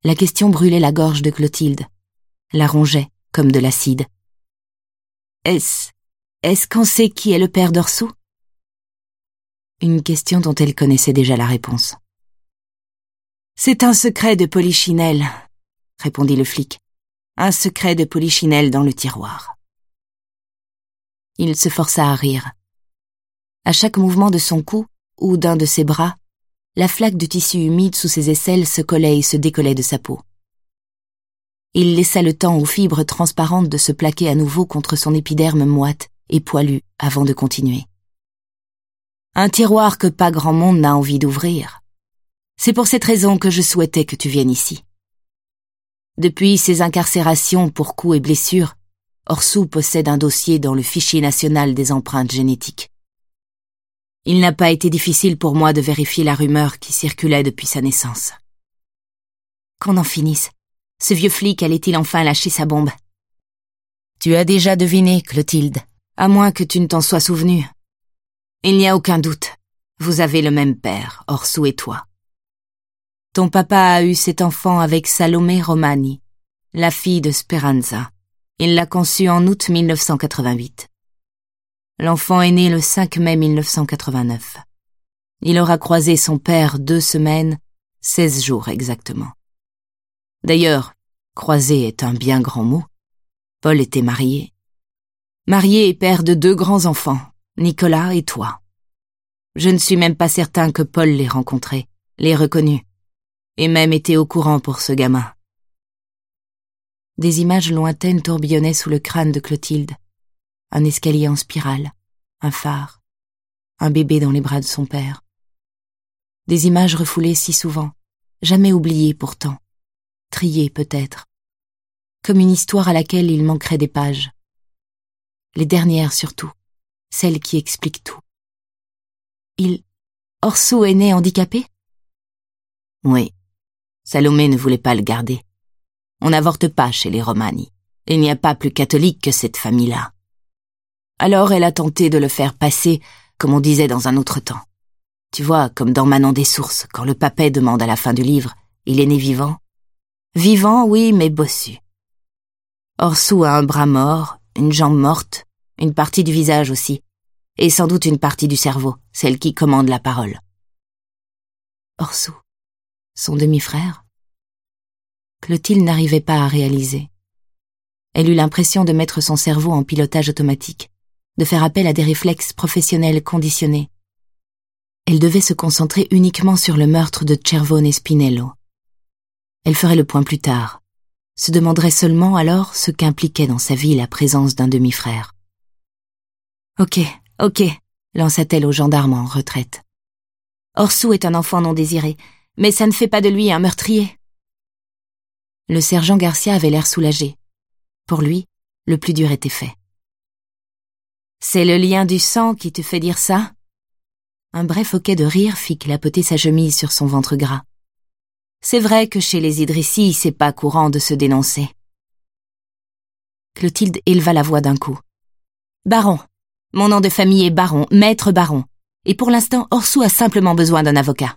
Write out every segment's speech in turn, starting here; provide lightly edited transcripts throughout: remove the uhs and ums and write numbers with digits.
La question brûlait la gorge de Clotilde, la rongeait comme de l'acide. Est-ce qu'on sait qui est le père d'Orsou? Une question dont elle connaissait déjà la réponse. C'est un secret de Polichinelle, répondit le flic. Un secret de Polichinelle dans le tiroir. Il se força à rire. À chaque mouvement de son cou ou d'un de ses bras, la flaque de tissu humide sous ses aisselles se collait et se décollait de sa peau. Il laissa le temps aux fibres transparentes de se plaquer à nouveau contre son épiderme moite et poilu avant de continuer. Un tiroir que pas grand monde n'a envie d'ouvrir. C'est pour cette raison que je souhaitais que tu viennes ici. Depuis ses incarcérations pour coups et blessures, Orsou possède un dossier dans le fichier national des empreintes génétiques. Il n'a pas été difficile pour moi de vérifier la rumeur qui circulait depuis sa naissance. Qu'on en finisse. Ce vieux flic allait-il enfin lâcher sa bombe? Tu as déjà deviné, Clotilde, à moins que tu ne t'en sois souvenu. Il n'y a aucun doute. Vous avez le même père, Orsou et toi. Ton papa a eu cet enfant avec Salomé Romani, la fille de Speranza. Il l'a conçue en août 1988. L'enfant est né le 5 mai 1989. Il aura croisé son père 2 semaines, 16 jours exactement. D'ailleurs, croiser est un bien grand mot. Paul était marié. Marié et père de 2 grands enfants, Nicolas et toi. Je ne suis même pas certain que Paul l'ait rencontré, l'ait reconnu, et même été au courant pour ce gamin. Des images lointaines tourbillonnaient sous le crâne de Clotilde. Un escalier en spirale, un phare, un bébé dans les bras de son père. Des images refoulées si souvent, jamais oubliées pourtant, triées peut-être, comme une histoire à laquelle il manquerait des pages. Les dernières surtout, celles qui expliquent tout. Orsou est né handicapé? Oui, Salomé ne voulait pas le garder. On n'avorte pas chez les Romani. Il n'y a pas plus catholique que cette famille-là. Alors elle a tenté de le faire passer, comme on disait dans un autre temps. Tu vois, comme dans Manon des Sources, quand le papet demande à la fin du livre, il est né vivant? Vivant, oui, mais bossu. Orsou a un bras mort, une jambe morte, une partie du visage aussi, et sans doute une partie du cerveau, celle qui commande la parole. Orsou, son demi-frère? Clotilde n'arrivait pas à réaliser. Elle eut l'impression de mettre son cerveau en pilotage automatique, de faire appel à des réflexes professionnels conditionnés. Elle devait se concentrer uniquement sur le meurtre de Cervone Spinello. Elle ferait le point plus tard, se demanderait seulement alors ce qu'impliquait dans sa vie la présence d'un demi-frère. Ok, lança-t-elle au gendarme en retraite. Orsou est un enfant non désiré, mais ça ne fait pas de lui un meurtrier. Le sergent Garcia avait l'air soulagé. Pour lui, le plus dur était fait. C'est le lien du sang qui te fait dire ça? Un bref hoquet de rire fit clapoter sa chemise sur son ventre gras. C'est vrai que chez les Idrissi, c'est pas courant de se dénoncer. Clotilde éleva la voix d'un coup. Baron. Mon nom de famille est Baron, maître Baron. Et pour l'instant, Orsou a simplement besoin d'un avocat.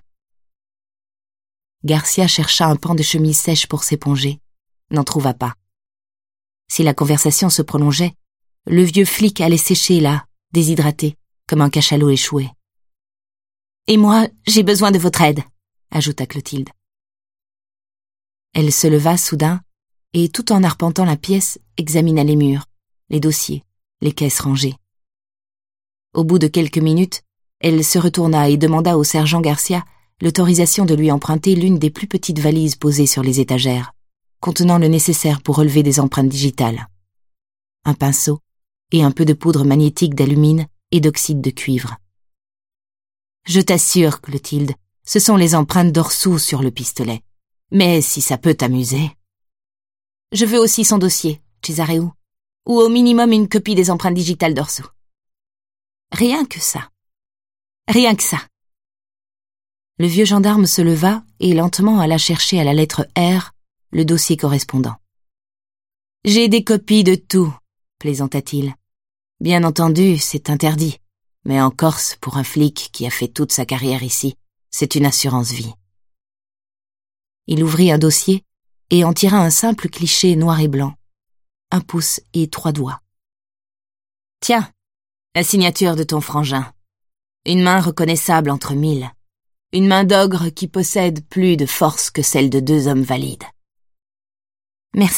Garcia chercha un pan de chemise sèche pour s'éponger. N'en trouva pas. Si la conversation se prolongeait, le vieux flic allait sécher là, déshydraté, comme un cachalot échoué. « Et moi, j'ai besoin de votre aide », ajouta Clotilde. Elle se leva soudain et, tout en arpentant la pièce, examina les murs, les dossiers, les caisses rangées. Au bout de quelques minutes, elle se retourna et demanda au sergent Garcia l'autorisation de lui emprunter l'une des plus petites valises posées sur les étagères, contenant le nécessaire pour relever des empreintes digitales. Un pinceau et un peu de poudre magnétique d'alumine et d'oxyde de cuivre. Je t'assure, Clotilde, ce sont les empreintes d'Orsou sur le pistolet. Mais si ça peut t'amuser... Je veux aussi son dossier, Cesareu, ou au minimum une copie des empreintes digitales d'Orsou. Rien que ça. Rien que ça. Le vieux gendarme se leva et lentement alla chercher à la lettre R le dossier correspondant. J'ai des copies de tout, plaisanta-t-il. Bien entendu, c'est interdit. Mais en Corse, pour un flic qui a fait toute sa carrière ici, c'est une assurance vie. Il ouvrit un dossier et en tira un simple cliché noir et blanc, 1 pouce et 3 doigts. « Tiens, la signature de ton frangin. Une main reconnaissable entre 1000. Une main d'ogre qui possède plus de force que celle de 2 hommes valides. » « Merci. »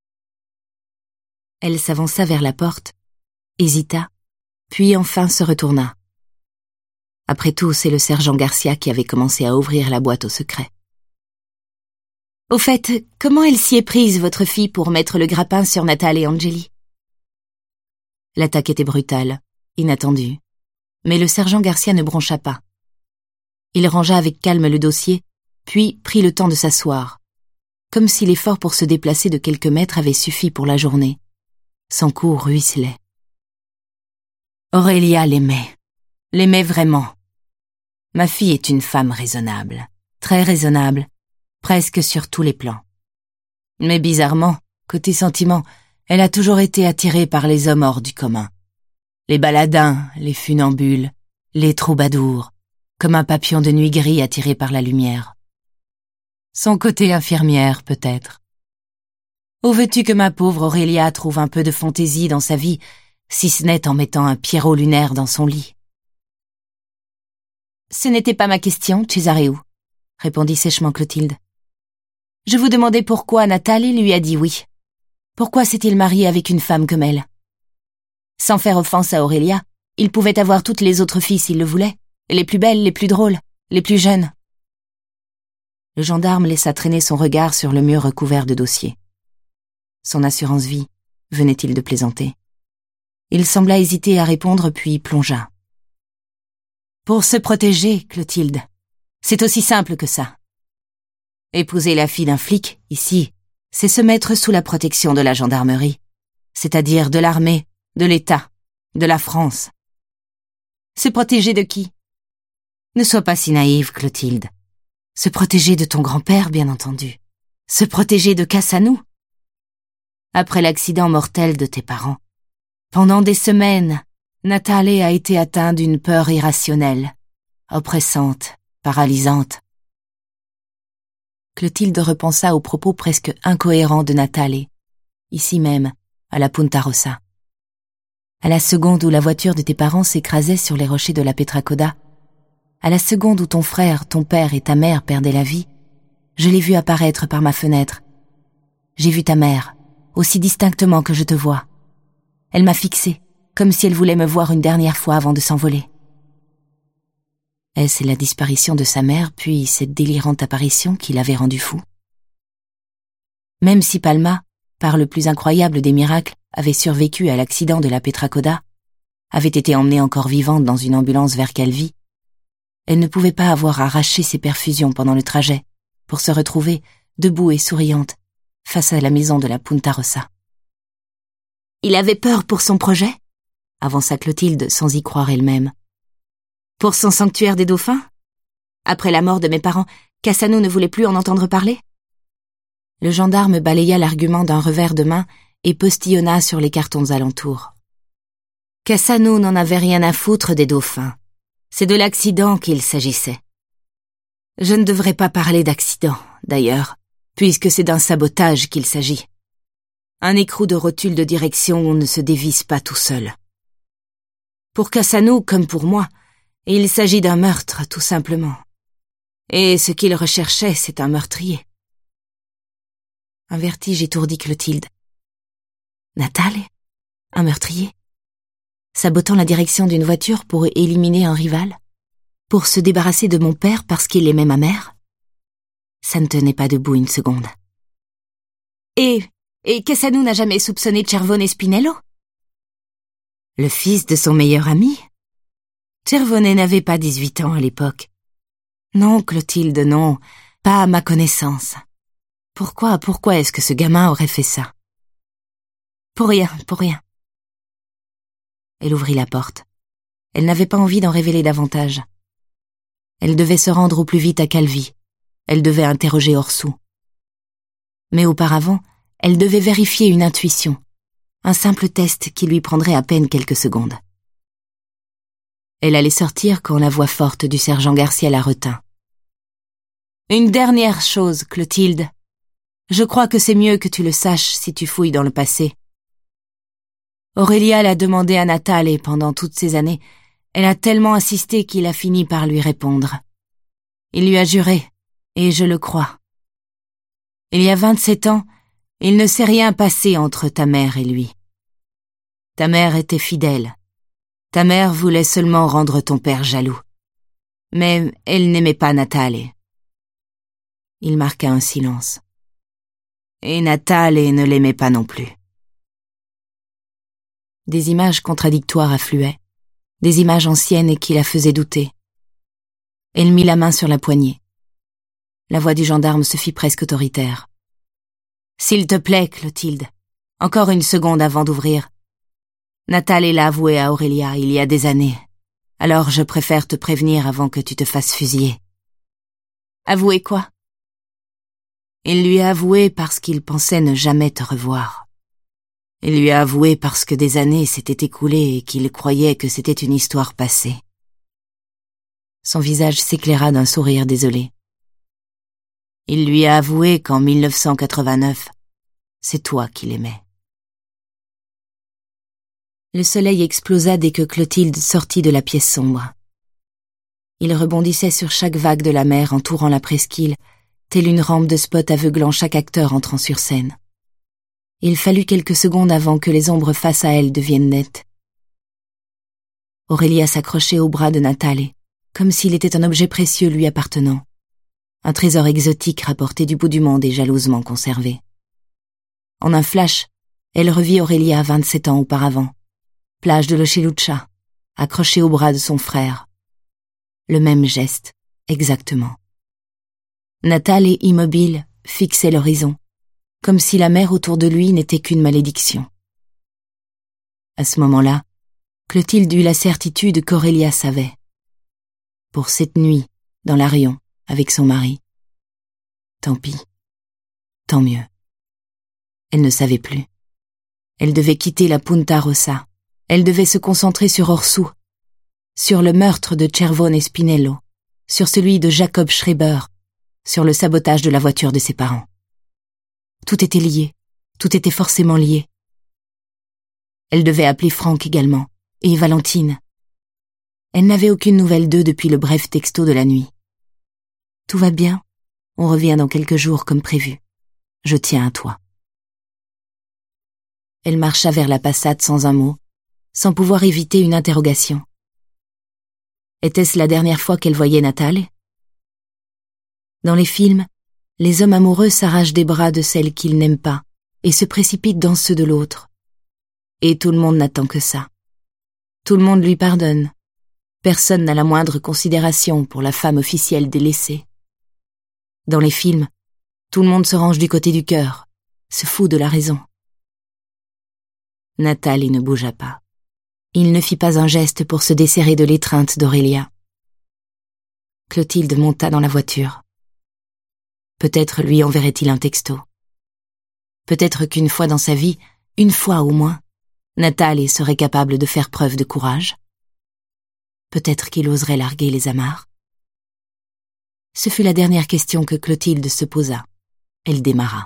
Elle s'avança vers la porte, hésita, puis enfin se retourna. Après tout, c'est le sergent Garcia qui avait commencé à ouvrir la boîte au secret. « Au fait, comment elle s'y est prise, votre fille, pour mettre le grappin sur Natale et Angeli ?» L'attaque était brutale, inattendue, mais le sergent Garcia ne broncha pas. Il rangea avec calme le dossier, puis prit le temps de s'asseoir, comme si l'effort pour se déplacer de quelques mètres avait suffi pour la journée. Son cou ruisselait. Aurélia l'aimait vraiment. Ma fille est une femme raisonnable, très raisonnable, presque sur tous les plans. Mais bizarrement, côté sentiment, elle a toujours été attirée par les hommes hors du commun. Les baladins, les funambules, les troubadours, comme un papillon de nuit gris attiré par la lumière. Son côté infirmière, peut-être. Où veux-tu que ma pauvre Aurélia trouve un peu de fantaisie dans sa vie, si ce n'est en mettant un pierrot lunaire dans son lit? « Ce n'était pas ma question, Cesareu, » répondit sèchement Clotilde. « Je vous demandais pourquoi Natale lui a dit oui. Pourquoi s'est-il marié avec une femme comme elle? Sans faire offense à Aurélia, il pouvait avoir toutes les autres filles s'il le voulait, les plus belles, les plus drôles, les plus jeunes. » Le gendarme laissa traîner son regard sur le mur recouvert de dossiers. Son assurance vie, venait-il de plaisanter? Il sembla hésiter à répondre, puis plongea. « Pour se protéger, Clotilde, c'est aussi simple que ça. Épouser la fille d'un flic, ici, c'est se mettre sous la protection de la gendarmerie, c'est-à-dire de l'armée, de l'État, de la France. Se protéger de qui? Ne sois pas si naïve, Clotilde. Se protéger de ton grand-père, bien entendu. Se protéger de Cassanou. Après l'accident mortel de tes parents, pendant des semaines, Natale a été atteint d'une peur irrationnelle, oppressante, paralysante. Clotilde repensa aux propos presque incohérents de Natale, ici même, à la Punta Rossa. À la seconde où la voiture de tes parents s'écrasait sur les rochers de la Petracoda, à la seconde où ton frère, ton père et ta mère perdaient la vie, je l'ai vue apparaître par ma fenêtre. J'ai vu ta mère, aussi distinctement que je te vois. Elle m'a fixée, comme si elle voulait me voir une dernière fois avant de s'envoler. Est-ce la disparition de sa mère, puis cette délirante apparition qui l'avait rendu fou? Même si Palma, par le plus incroyable des miracles, avait survécu à l'accident de la Petracoda, avait été emmenée encore vivante dans une ambulance vers Calvi, elle ne pouvait pas avoir arraché ses perfusions pendant le trajet, pour se retrouver, debout et souriante, face à la maison de la Punta Rossa. « Il avait peur pour son projet ?» avança Clotilde sans y croire elle-même. « Pour son sanctuaire des dauphins? Après la mort de mes parents, Cassanou ne voulait plus en entendre parler ?» Le gendarme balaya l'argument d'un revers de main et postillonna sur les cartons alentours. « Cassanou n'en avait rien à foutre des dauphins. C'est de l'accident qu'il s'agissait. Je ne devrais pas parler d'accident, d'ailleurs, puisque c'est d'un sabotage qu'il s'agit. Un écrou de rotule de direction ne se dévisse pas tout seul. Pour Cassanou, comme pour moi, il s'agit d'un meurtre, tout simplement. Et ce qu'il recherchait, c'est un meurtrier. » Un vertige étourdit Clotilde. Natale? Un meurtrier? Sabotant la direction d'une voiture pour éliminer un rival? Pour se débarrasser de mon père parce qu'il aimait ma mère? Ça ne tenait pas debout une seconde. Et Cassanou n'a jamais soupçonné Cervone Spinello? Le fils de son meilleur ami? Cervone n'avait pas 18 ans à l'époque. Non, Clotilde, non, pas à ma connaissance. Pourquoi est-ce que ce gamin aurait fait ça? Pour rien. Elle ouvrit la porte. Elle n'avait pas envie d'en révéler davantage. Elle devait se rendre au plus vite à Calvi. Elle devait interroger Orsou. Mais auparavant, elle devait vérifier une intuition, un simple test qui lui prendrait à peine quelques secondes. Elle allait sortir quand la voix forte du sergent Garcia la retint. « Une dernière chose, Clotilde. Je crois que c'est mieux que tu le saches si tu fouilles dans le passé. Aurélia l'a demandé à Natale et pendant toutes ces années, elle a tellement insisté qu'il a fini par lui répondre. Il lui a juré, et je le crois. Il y a 27 ans, il ne s'est rien passé entre ta mère et lui. Ta mère était fidèle. Ta mère voulait seulement rendre ton père jaloux. Mais elle n'aimait pas Natale. Il marqua un silence. Et Natale ne l'aimait pas non plus. Des images contradictoires affluaient, des images anciennes qui la faisaient douter. Elle mit la main sur la poignée. La voix du gendarme se fit presque autoritaire. « S'il te plaît, Clotilde, encore une seconde avant d'ouvrir. Natale l'a avoué à Aurélia il y a des années, alors je préfère te prévenir avant que tu te fasses fusiller. » Avouer quoi? Il lui a avoué parce qu'il pensait ne jamais te revoir. Il lui a avoué parce que des années s'étaient écoulées et qu'il croyait que c'était une histoire passée. Son visage s'éclaira d'un sourire désolé. Il lui a avoué qu'en 1989, c'est toi qu'il aimait. Le soleil explosa dès que Clotilde sortit de la pièce sombre. Il rebondissait sur chaque vague de la mer entourant la presqu'île, telle une rampe de spot aveuglant chaque acteur entrant sur scène. Il fallut quelques secondes avant que les ombres face à elle deviennent nettes. Aurélia s'accrochait au bras de Natale, comme s'il était un objet précieux lui appartenant. Un trésor exotique rapporté du bout du monde et jalousement conservé. En un flash, elle revit Aurélia 27 ans auparavant, plage de l'Ochelucha, accrochée au bras de son frère. Le même geste, exactement. Natale, immobile, fixait l'horizon, comme si la mer autour de lui n'était qu'une malédiction. À ce moment-là, Clotilde eut la certitude qu'Aurélia savait. Pour cette nuit, dans l'Arion, avec son mari. Tant pis. Tant mieux. Elle ne savait plus. Elle devait quitter la Punta Rossa. Elle devait se concentrer sur Orsù, sur le meurtre de Cervone Spinello, sur celui de Jacob Schreiber, sur le sabotage de la voiture de ses parents. Tout était lié, tout était forcément lié. Elle devait appeler Franck également, et Valentine. Elle n'avait aucune nouvelle d'eux depuis le bref texto de la nuit. Tout va bien, on revient dans quelques jours comme prévu. Je tiens à toi. Elle marcha vers la passade sans un mot, sans pouvoir éviter une interrogation. Était-ce la dernière fois qu'elle voyait Natale? Dans les films, les hommes amoureux s'arrachent des bras de celle qu'ils n'aiment pas et se précipitent dans ceux de l'autre. Et tout le monde n'attend que ça. Tout le monde lui pardonne. Personne n'a la moindre considération pour la femme officielle délaissée. Dans les films, tout le monde se range du côté du cœur, se fout de la raison. Natale ne bougea pas. Il ne fit pas un geste pour se desserrer de l'étreinte d'Aurélia. Clotilde monta dans la voiture. Peut-être lui enverrait-il un texto. Peut-être qu'une fois dans sa vie, une fois au moins, Natale serait capable de faire preuve de courage. Peut-être qu'il oserait larguer les amarres. Ce fut la dernière question que Clotilde se posa. Elle démarra.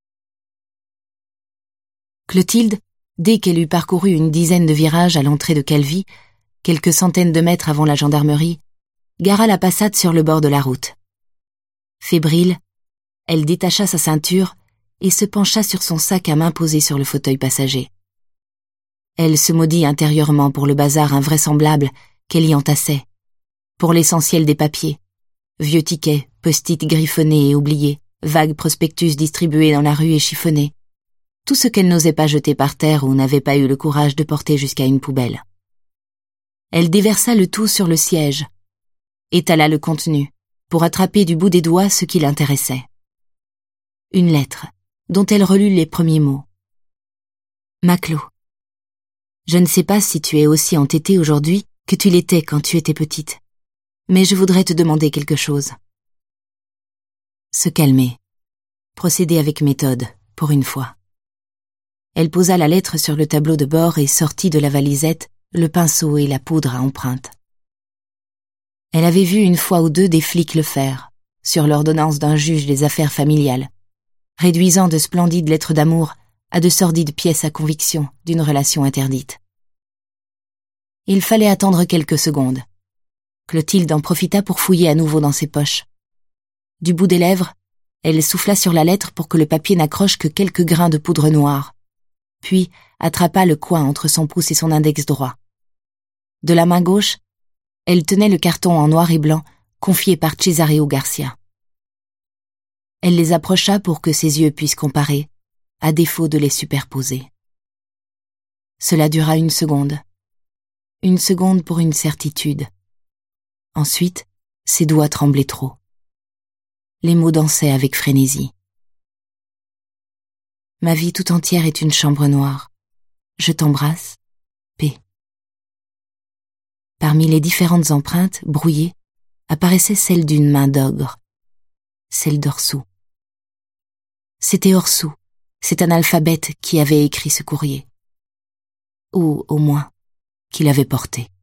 Clotilde, dès qu'elle eut parcouru une dizaine de virages à l'entrée de Calvi, quelques centaines de mètres avant la gendarmerie, gara la Passat sur le bord de la route. Fébrile, elle détacha sa ceinture et se pencha sur son sac à main posé sur le fauteuil passager. Elle se maudit intérieurement pour le bazar invraisemblable qu'elle y entassait, pour l'essentiel des papiers, vieux tickets, post-it griffonnés et oubliés, vagues prospectus distribués dans la rue et chiffonnés, tout ce qu'elle n'osait pas jeter par terre ou n'avait pas eu le courage de porter jusqu'à une poubelle. Elle déversa le tout sur le siège, étala le contenu, pour attraper du bout des doigts ce qui l'intéressait. Une lettre, dont elle relut les premiers mots. Maclo. Je ne sais pas si tu es aussi entêtée aujourd'hui que tu l'étais quand tu étais petite, mais je voudrais te demander quelque chose. Se calmer. Procéder avec méthode, pour une fois. Elle posa la lettre sur le tableau de bord et sortit de la valisette le pinceau et la poudre à empreinte. Elle avait vu une fois ou deux des flics le faire, sur l'ordonnance d'un juge des affaires familiales, réduisant de splendides lettres d'amour à de sordides pièces à conviction d'une relation interdite. Il fallait attendre quelques secondes. Clotilde en profita pour fouiller à nouveau dans ses poches. Du bout des lèvres, elle souffla sur la lettre pour que le papier n'accroche que quelques grains de poudre noire, puis attrapa le coin entre son pouce et son index droit. De la main gauche, elle tenait le carton en noir et blanc confié par Cesareo Garcia. Elle les approcha pour que ses yeux puissent comparer, à défaut de les superposer. Cela dura une seconde pour une certitude. Ensuite, ses doigts tremblaient trop. Les mots dansaient avec frénésie. Ma vie tout entière est une chambre noire. Je t'embrasse, P. Parmi les différentes empreintes, brouillées, apparaissait celle d'une main d'ogre, celle d'Orsou. C'était Orsou, cet analphabète qui avait écrit ce courrier. Ou, au moins, qui l'avait porté.